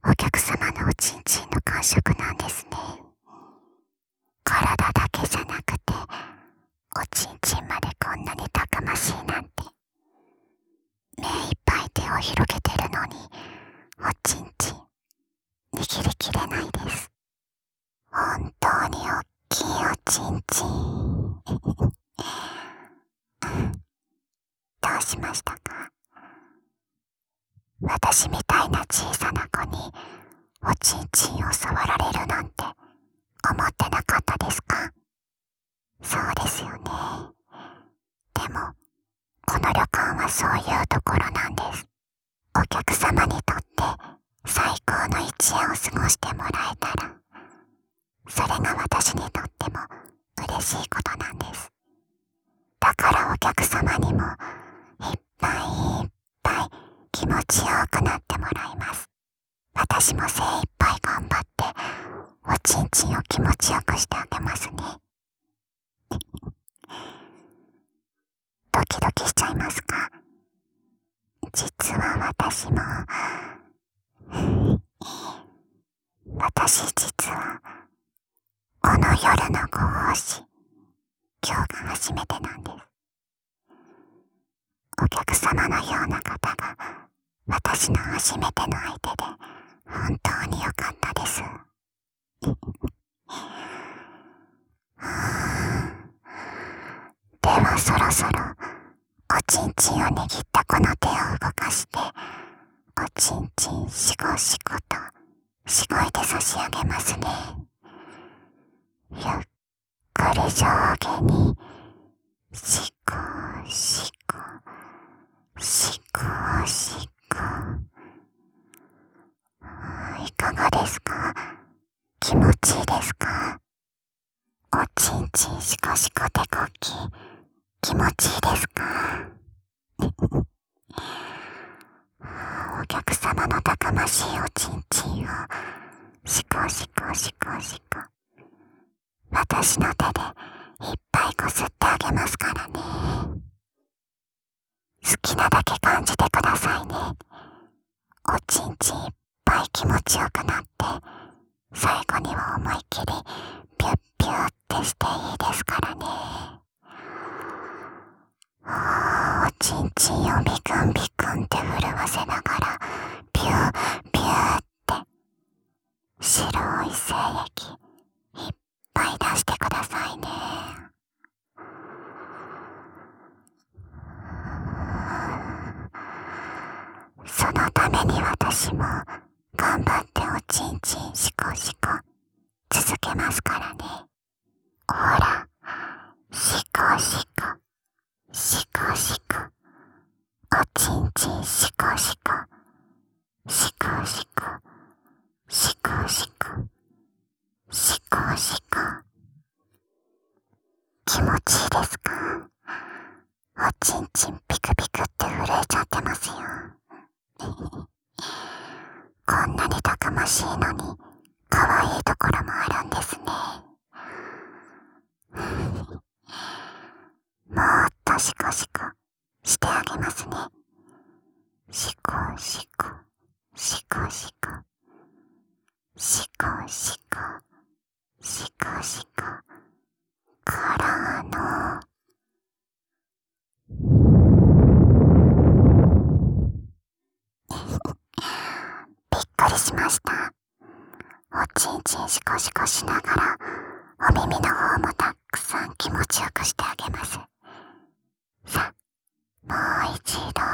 お客様のおちんちんの感触なんですね。体だけじゃなくて、おちんちんまでこんなにたくましいなんて。目いっぱい手を広げてるのに、おちんちん、握りきれないです。本当におっきいおちんちん。どうしましたか？私みたいな小さな子におちんちんを触られるなんて思ってなかったですか？そうですよね。でも、この旅館はそういうところなんです。お客様にとって最高の一夜を過ごしてもらえたら、それが私にとっても嬉しいことなんです。だからお客様にもいっぱいいっぱい気持ちよくなってもらいます。私も精一杯頑張っておちんちんを気持ちよくしてあげますね。ドキドキしちゃいますか？実は私実はこの夜のご奉仕、今日が初めてなんです。お客様のような方が私の初めての相手で本当に良かったです。ではそろそろおちんちんを握ったこの手を動かしておちんちんしごしごとしごいて差し上げますね。ゆっくり上下にしごしごしごしご。いかがですか？気持ちいいですか？おちんちんしこしこ手こき気持ちいいですか？お客様のたくましいおちんちんをしこしこしこしこ私の手でいっぱいこすってあげますからね。好きなだけ感じてくださいね。おちんちんいっぱい気持ちよくなって最後には思いっきりピュッピュッってしていいですからね。おちんちんをビクンビクンって震わせながらピューピューって白い精液いっぱい出してくださいね。そのために私も頑張っておちんちんしこしこ続けますからね。ほら、しこしこしこしこおちんちんしこしこしこしこしこしこしこしこ。気持ちいいですか？おちんちんピクピクって震えちゃってますよ。こんなにたくましいのに可愛いところもあるんですね。もっとシコシコしてあげますね。シコシコシコシコシコシコシコシコからのびっくりしました。おちんちんシコシコしながらお耳の方もたくさん気持ちよくしてあげます。さあ、もう一度。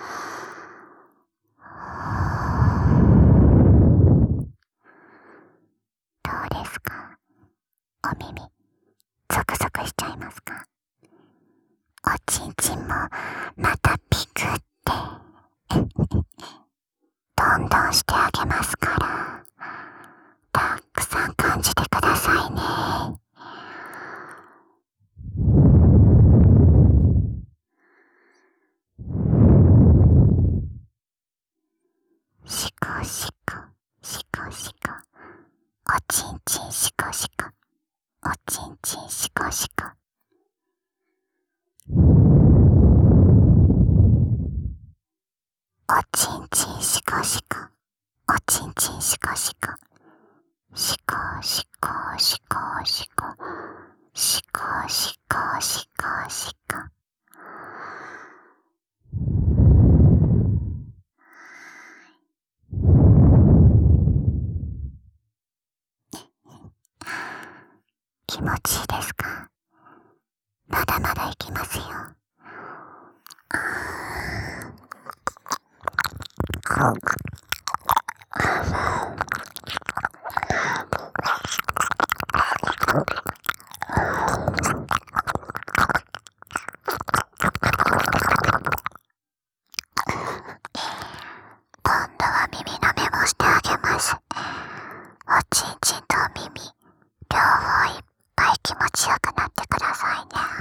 どうですか？お耳ゾクゾクしちゃいますか？おちんちんもまたピクってどんどんしてあげますから、たくさん感じてくださいね。シコシコシコシコおちんちんシコシコおちんちんシコシコ。おちんちんシコシコおちんちんしこしこ。しこしこしこしこ。しこしこしこしこ。気持ちいいですか？まだまだいきますよ。今度は耳のメモしてあげます。おちんちんとお耳、両方いっぱい気持ちよくなってくださいね。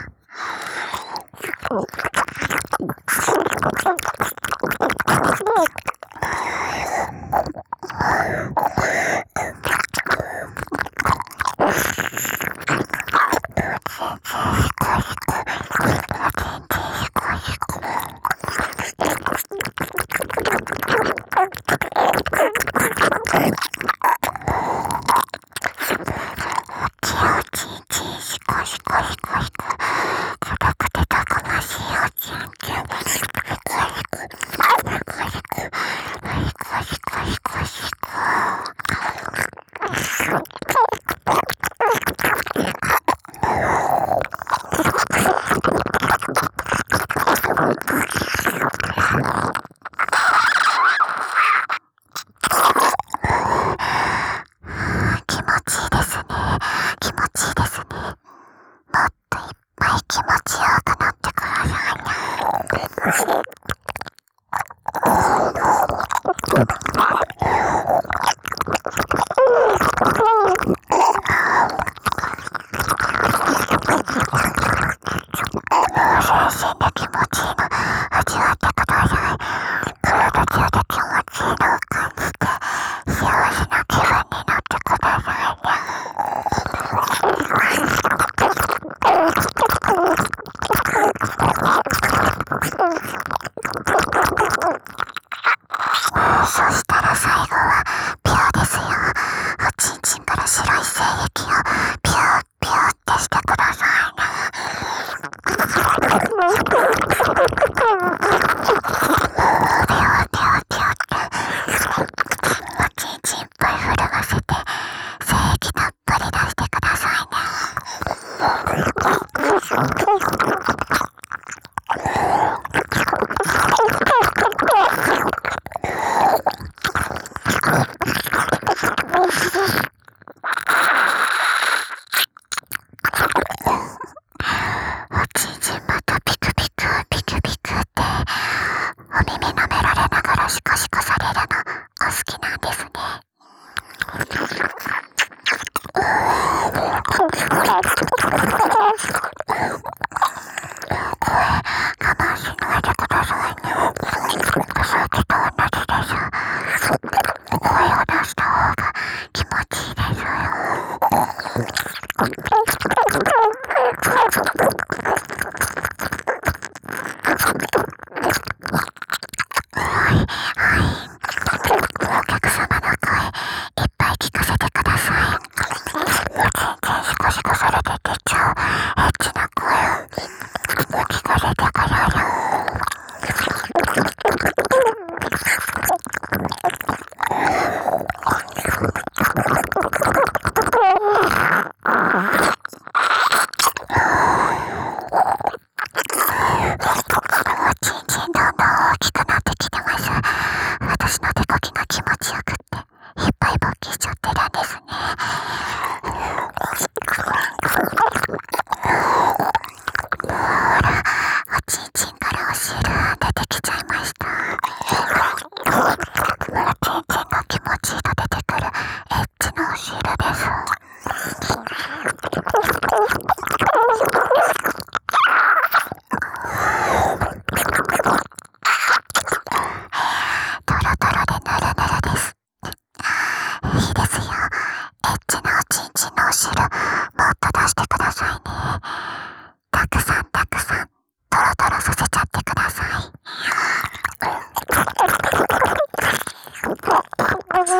そしたら最後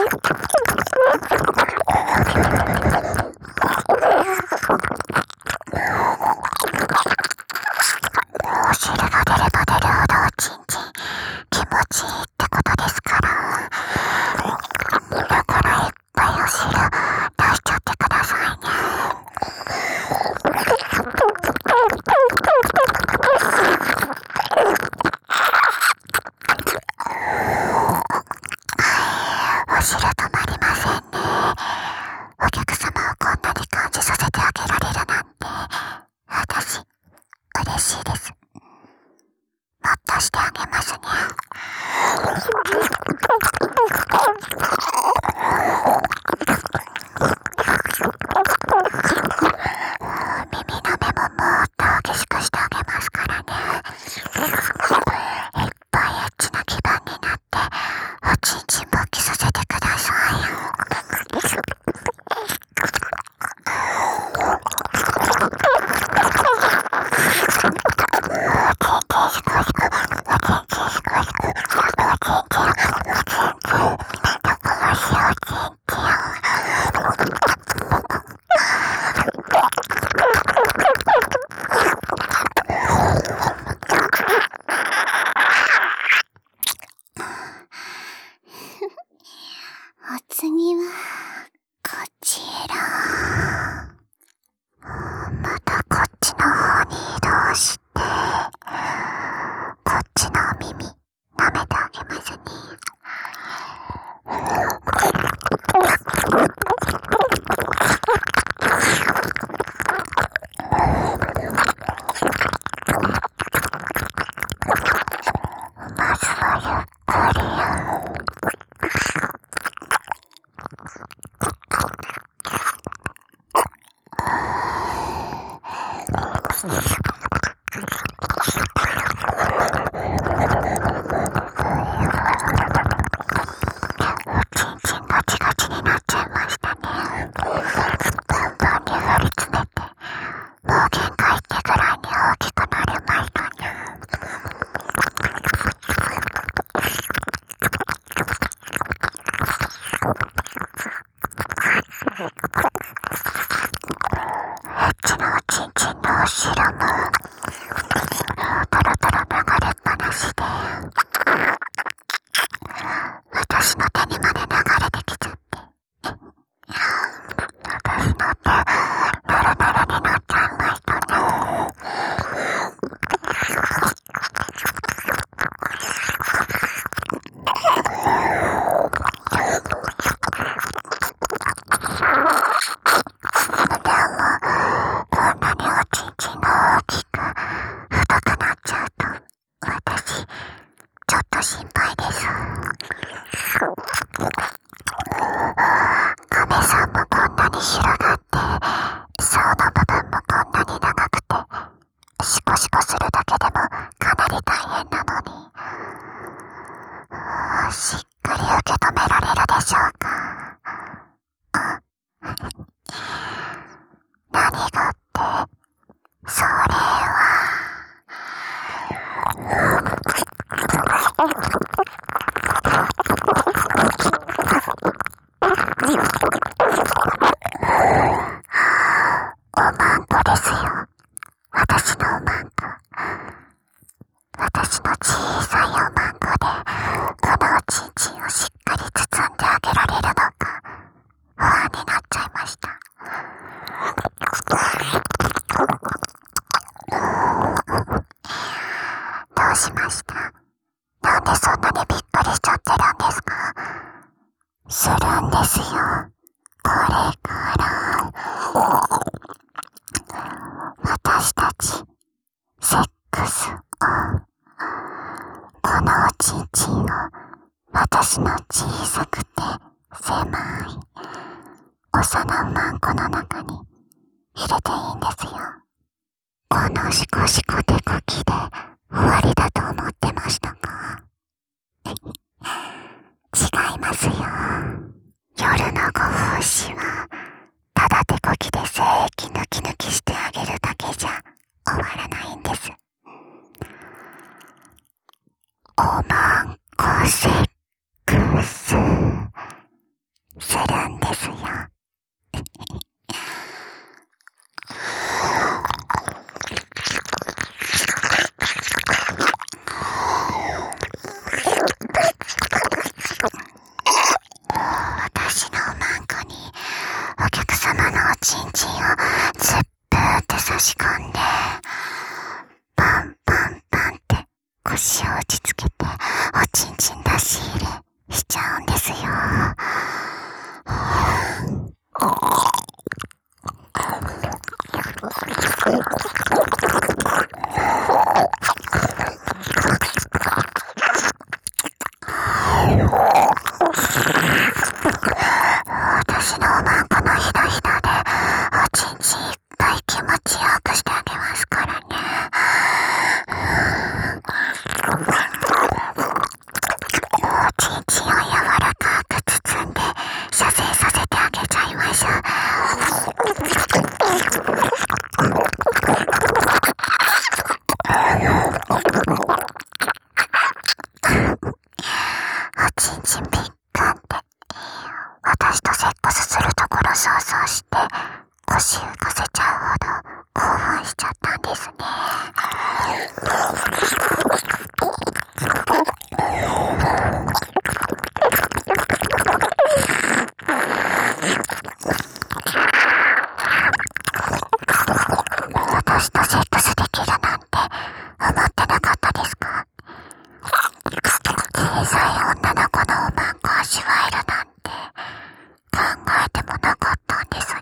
お汁が出れば出るほどおちんちん気持ちいいってことですから。だからいっぱいお汁出しちゃってくださいね。お汁止まりませんね。お客様をこんなに感じさせてあげられるなんて、私嬉しいです。もっとしてあげますね。耳の目ももっと激しくしてあげますからね。いっぱいエッチな気分になっておちんちん勃起させてください。お次はこちら。またこっちの方に移動して、こっちのお耳舐めてあげますね。まずはゆっくり。私の手にまで流れてきちゃって。私の手、ナラナラになっちゃいましたね。でも、こんなにおちんちんが大きく、太くなっちゃうと、私、ちょっと心配です。亀さんもこんなに広がって、層の部分もこんなに長くて、シコシコするだけでもかなり大変なのに、しっかり受け止められるでしょうか。何がって、それは、おまんこですよ。私のおまんこ。私の小さいおまんこで、このおちんちんをしっかり包んであげられるのか、不安になっちゃいました。どうしました？なんでそんなにびっくりしちゃってるんですか？するんですよ。これから。私たち、セックスを。このおちんちんを、私の小さくて狭い、幼うまんこの中に入れていいんですよ。このシコシコ手こきで終わりだと思ってましたか？違いますよ。夜のご奉仕は、ただ手こきで精液抜き抜きしてあげるだけじゃ終わらないんです。おまんこセックス。 ちんちんをズップーって差し込んで、パンパンパンって腰を打ちつけて、おちんちん出し入れしちゃうんですよ。私のおまんこのひだひだでおちんちんいっぱい気持ちよくしてあげますからね。おちんちんを柔らかく包んで射精させてあげちゃいましょう。おちんちんピッカンって私とセックスするところ想像して腰浮かせちゃうほど興奮しちゃったんですね。私とセックスできるなんて思ってなかったですか？小さい女の子のおまんこ味わえるなんて考えてもなかったんですね。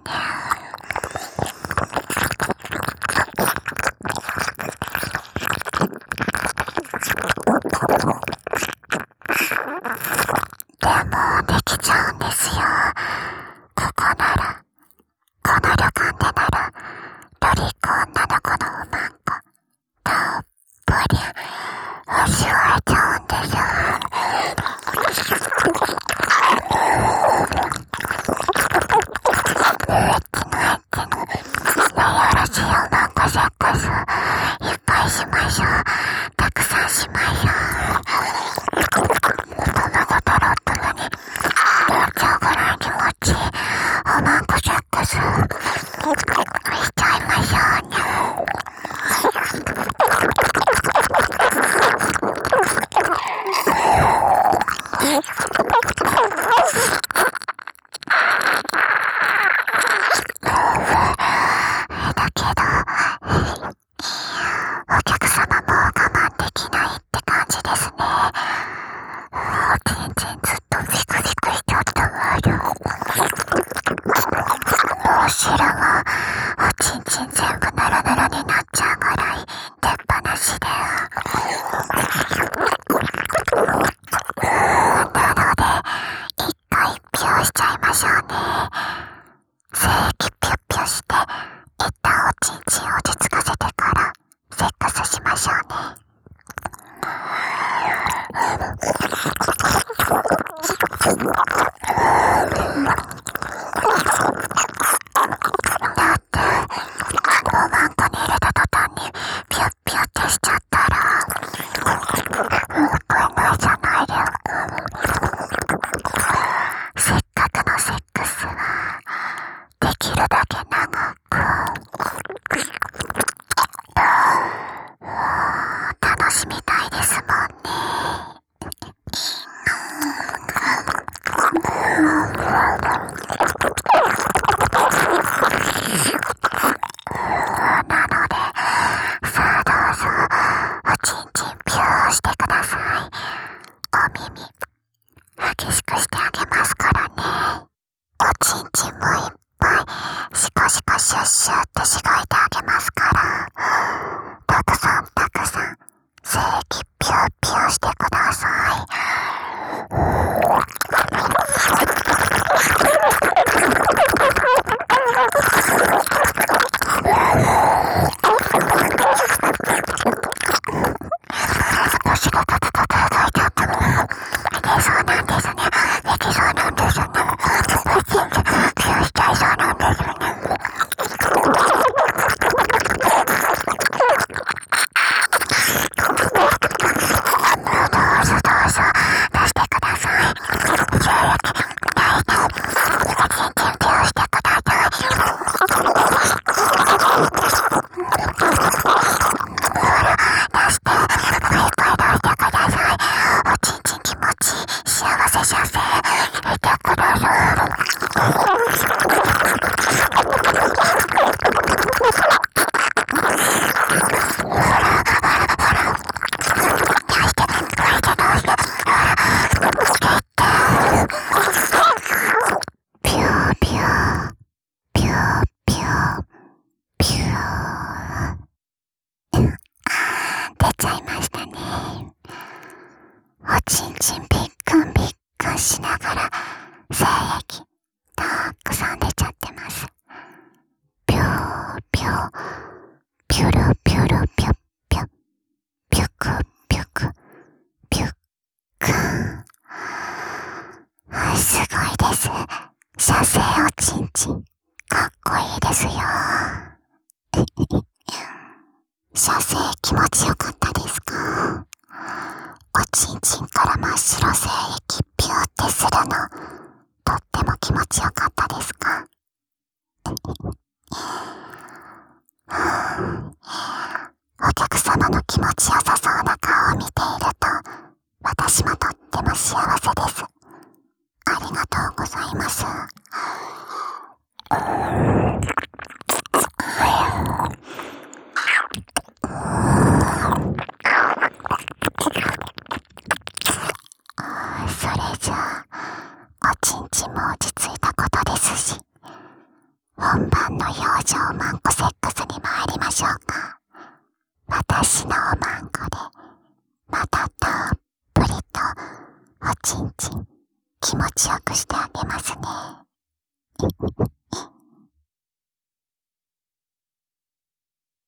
でもできちゃうんですよ。ここなら、この旅館でならロリコ女の子のおまんこたっぷり味わえちゃうんですよ。よろしいおまんこセックスいっぱいしましょう。たくさんしましょう。卵とろっとろになっちゃうぐらい気持ちいいおまんこセックスしちゃいましょうね。だけどお客様も我慢できないって感じですね。おちんちんずっとビクビクしちゃったわよ。お尻はおちんちん全部ナラナラになっちゃうぐらい出っ放しで。なので一回ピューしちゃいましょうね。精液ピュッピュして一旦おちんちん落ち着かせてからセックスしましょうね。だっておまんこに入れた途端にピュッピュってしちゃったらもったいないじゃないですか。せっかくのセックスはできるだけ長く楽しみたいですもんね。なのでさあどうぞおちんちんピューしてください。お耳激しくしてあげますからね。おちんちんもいっぱいシコシコシュッシュってしごいてあげますから、たくさんたくさん精液ピューピューしてください。腰がタタタタ動いちゃったの。そうなんですね。できそうなんですね。おちんちんピューしちゃいそうなんですね。どうぞどうぞ出してください。精液大体おちんちんピューしてください。出してもう一回どいてください。おちんちん気持ちいい幸せ射精してください。 ピューピュー、ピューピュー、ピュー。出ちゃいましたね。おちんちんびっくんびっくんしながら精液たくさん出ちゃってます。ピューピュー、ピュルピュルピュッピュッ、ピュクピュク、ピュックン。すごいです。射精おちんちん、かっこいいですよ。射精気持ちよかったですか？おちんちんから真っ白精液ピューってするの、とっても気持ちよかったですか？お客様の気持ちよさそうな顔を見ていると、私もとっても幸せです。ありがとうございます。それじゃあ、おちんちんも落ち着いたことですし、本番の養生マンコセックスに参りましょうか。私のおまんこで、またたっぷりとおちんちん気持ちよくしてあげますね。